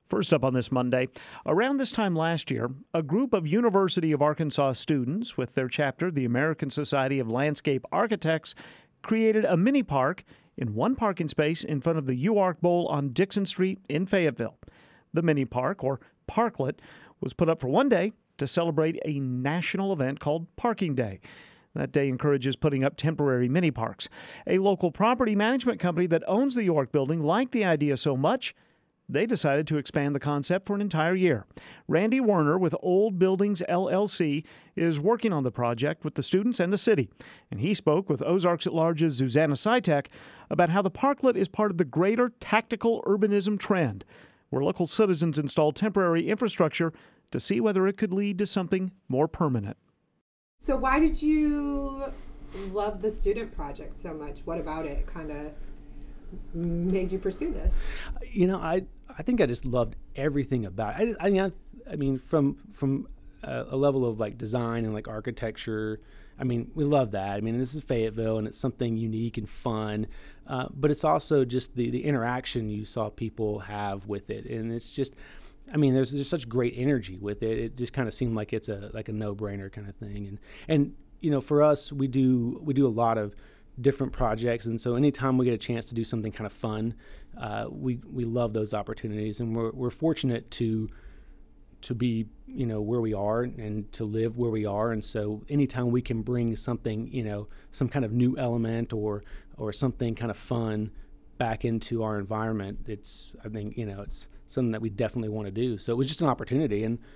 First up on this Monday, around this time last year, a group of University of Arkansas students with their chapter, the American Society of Landscape Architects, created a mini park in one parking space in front of the UArk Bowl on Dixon Street in Fayetteville. The mini park, or parklet, was put up for one day to celebrate a national event called Parking Day. That day encourages putting up temporary mini parks. A local property management company that owns the UArk building liked the idea so much, they decided to expand the concept for an entire year. Randy Werner with Old Buildings LLC is working on the project with the students and the city. And he spoke with Ozarks at Large's Susanna Sitek about how the parklet is part of the greater tactical urbanism trend, where local citizens install temporary infrastructure to see whether it could lead to something more permanent. So why did you love the student project so much? What about it kind of made you pursue this? I think I just loved everything about it. I mean, from a level of like design and like architecture, we love that. This is Fayetteville and it's something unique and fun, but it's also just the interaction you saw people have with it. And it's just, there's just such great energy with it. It just kind of seemed like it's a no-brainer kind of thing. And for us, we do a lot of different projects, and so anytime we get a chance to do something kind of fun, we love those opportunities, and we're fortunate to be where we are and to live where we are. And so anytime we can bring something, some kind of new element or something kind of fun back into our environment, it's something that we definitely want to do. So it was just an opportunity, and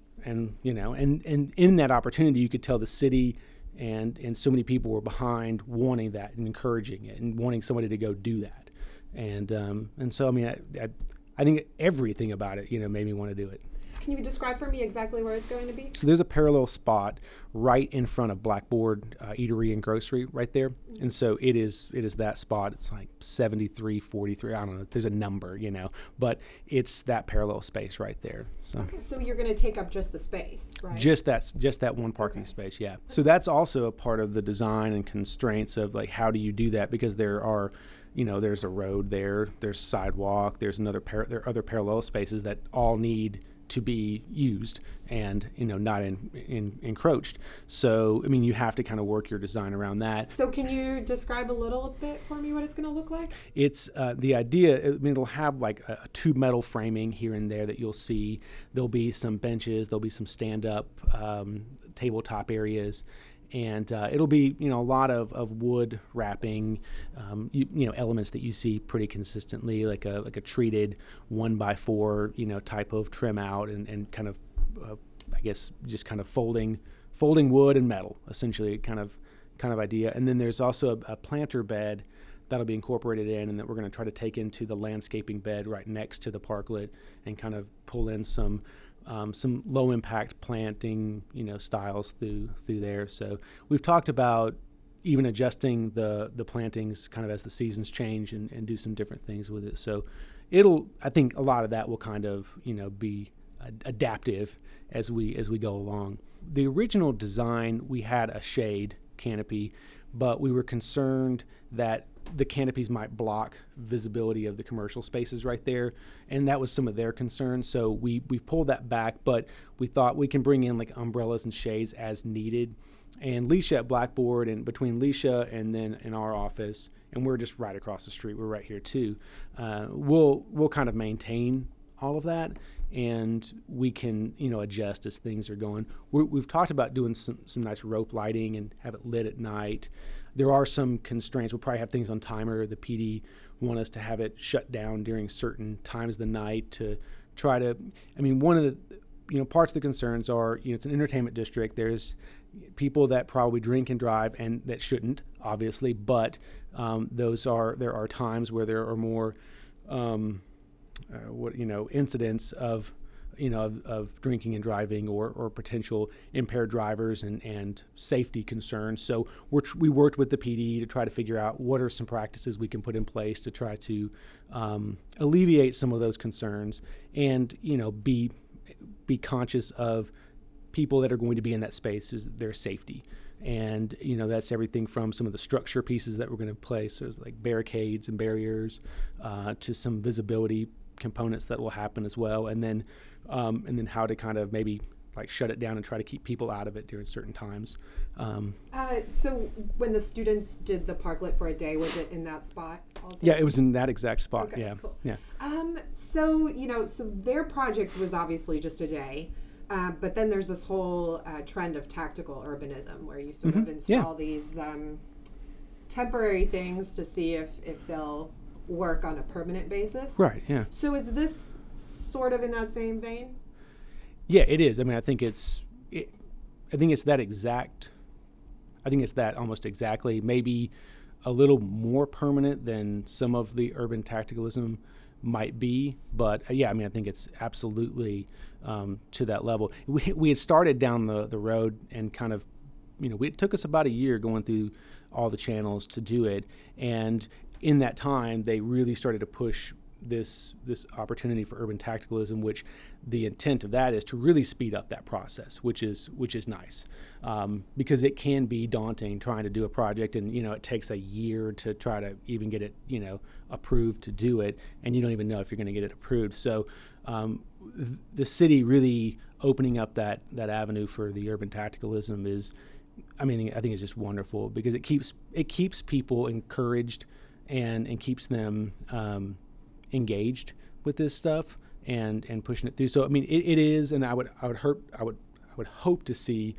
in that opportunity you could tell the city and so many people were behind wanting that and encouraging it and wanting somebody to go do that. And so I think everything about it, made me want to do it. Can you describe for me exactly where it's going to be? So there's a parallel spot right in front of Blackboard Eatery and Grocery right there. And so it is that spot. It's like 7343. I don't know. There's a number, but it's that parallel space right there. So. Okay, so you're going to take up just the space, right? Just that one parking space, yeah. So that's also a part of the design and constraints of like how do you do that, because there are there's a road there's sidewalk, there are other parallel spaces that all need to be used and not encroached. So you have to kind of work your design around that. So can you describe a little bit for me what it's going to look like? It's the idea. It'll have like a tube metal framing here and there that you'll see. There'll be some benches. There'll be some stand-up tabletop areas. And it'll be, a lot of wood wrapping, elements that you see pretty consistently, like a treated 1x4, type of trim out and kind of, just kind of folding wood and metal, essentially, kind of idea. And then there's also a planter bed that'll be incorporated in, and that we're going to try to take into the landscaping bed right next to the parklet and kind of pull in some low impact planting, styles through there. So we've talked about even adjusting the plantings kind of as the seasons change and do some different things with it. So I think a lot of that will kind of, be adaptive as we go along. The original design, we had a shade canopy, but we were concerned that the canopies might block visibility of the commercial spaces right there, and that was some of their concerns. So we pulled that back, but we thought we can bring in like umbrellas and shades as needed. And Leisha at Blackboard, and between Leisha and then in our office, and we're just right across the street, we're right here too, we'll kind of maintain all of that, and we can adjust as things are going. We've talked about doing some nice rope lighting and have it lit at night. There are some constraints. We'll probably have things on timer. The PD want us to have it shut down during certain times of the night to try to. One of the parts of the concerns are it's an entertainment district. There's people that probably drink and drive and that shouldn't, obviously, but there are times where there are more incidents of drinking and driving or potential impaired drivers and safety concerns. So we worked with the PD to try to figure out what are some practices we can put in place to try to alleviate some of those concerns and be conscious of people that are going to be in that space, is their safety. And that's everything from some of the structure pieces that we're going to place, so like barricades and barriers, to some visibility components that will happen as well, and then how to kind of maybe like shut it down and try to keep people out of it during certain times. So when the students did the parklet for a day, was it in that spot also? Yeah, it was in that exact spot. Okay, yeah, cool. yeah. So their project was obviously just a day, but then there's this whole trend of tactical urbanism where you sort of install these temporary things to see if they'll work on a permanent basis. Right. Yeah. So is this sort of in that same vein? Yeah, it is. I mean, I think it's that exact. I think it's that almost exactly, maybe a little more permanent than some of the urban tacticalism might be. But yeah, I mean, I think it's absolutely to that level. We had started down the road and kind of, it took us about a year going through all the channels to do it. And in that time, they really started to push this opportunity for urban tacticalism, which the intent of that is to really speed up that process, which is nice, because it can be daunting trying to do a project, and it takes a year to try to even get it approved to do it, and you don't even know if you're going to get it approved. So the city really opening up that avenue for the urban tacticalism is, I think it's just wonderful, because it keeps people encouraged and keeps them engaged with this stuff and pushing it through. So I mean, it is, and I would hope to see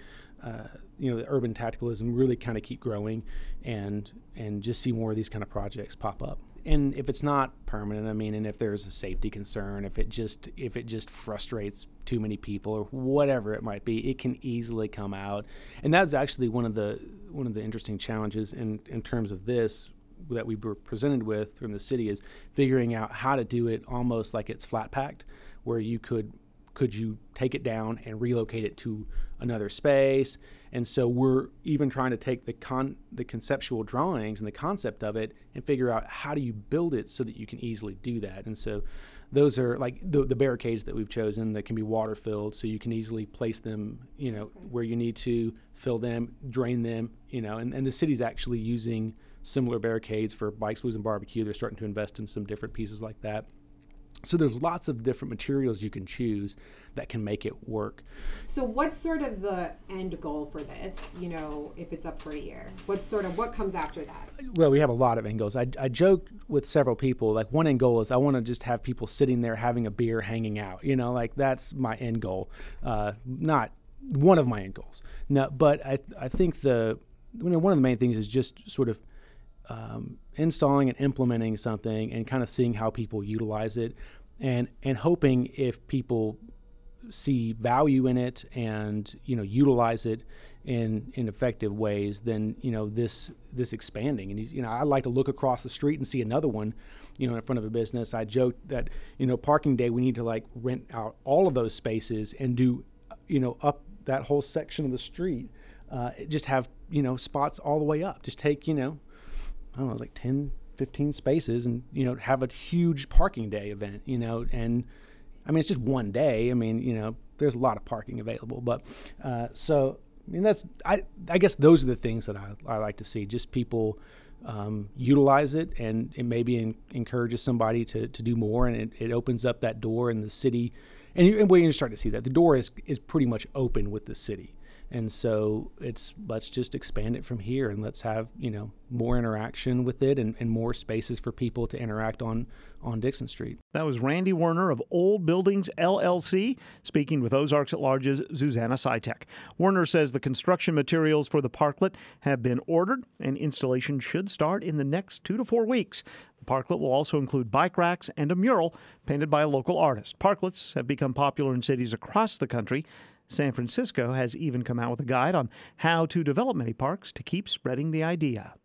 the urban tacticalism really kind of keep growing and just see more of these kind of projects pop up. And if it's not permanent, and if there's a safety concern, if it just frustrates too many people or whatever it might be, it can easily come out. And that's actually one of the interesting challenges in terms of this that we were presented with from the city, is figuring out how to do it almost like it's flat packed, where you could you take it down and relocate it to another space. And so we're even trying to take the conceptual drawings and the concept of it and figure out how do you build it so that you can easily do that. And so those are like the barricades that we've chosen that can be water filled, so you can easily place them, where you need to fill them, drain them, and the city's actually using similar barricades for Bikes, Blues, and Barbecue. They're starting to invest in some different pieces like that. So there's lots of different materials you can choose that can make it work. So what's sort of the end goal for this, if it's up for a year? What comes after that? Well, we have a lot of end goals. I joked with several people, like one end goal is I want to just have people sitting there having a beer, hanging out, like that's my end goal. Not one of my end goals. No, but I think one of the main things is just sort of installing and implementing something and kind of seeing how people utilize it, and hoping if people see value in it and utilize it in effective ways, then this expanding. And I like to look across the street and see another one in front of a business. I joked that parking day we need to like rent out all of those spaces and do up that whole section of the street, just have spots all the way up. Just take I don't know, like 10, 15 spaces and, have a huge parking day event, and it's just one day. There's a lot of parking available, but, I guess those are the things that I like to see, just people, utilize it, and it maybe encourages somebody to do more, and it opens up that door in the city. And when you start to see that, the door is pretty much open with the city. And so let's just expand it from here, and let's have, more interaction with it and more spaces for people to interact on Dixon Street. That was Randy Werner of Old Buildings LLC speaking with Ozarks at Large's Susanna Sitek. Werner says the construction materials for the parklet have been ordered, and installation should start in the next 2 to 4 weeks. The parklet will also include bike racks and a mural painted by a local artist. Parklets have become popular in cities across the country. San Francisco has even come out with a guide on how to develop many parks to keep spreading the idea.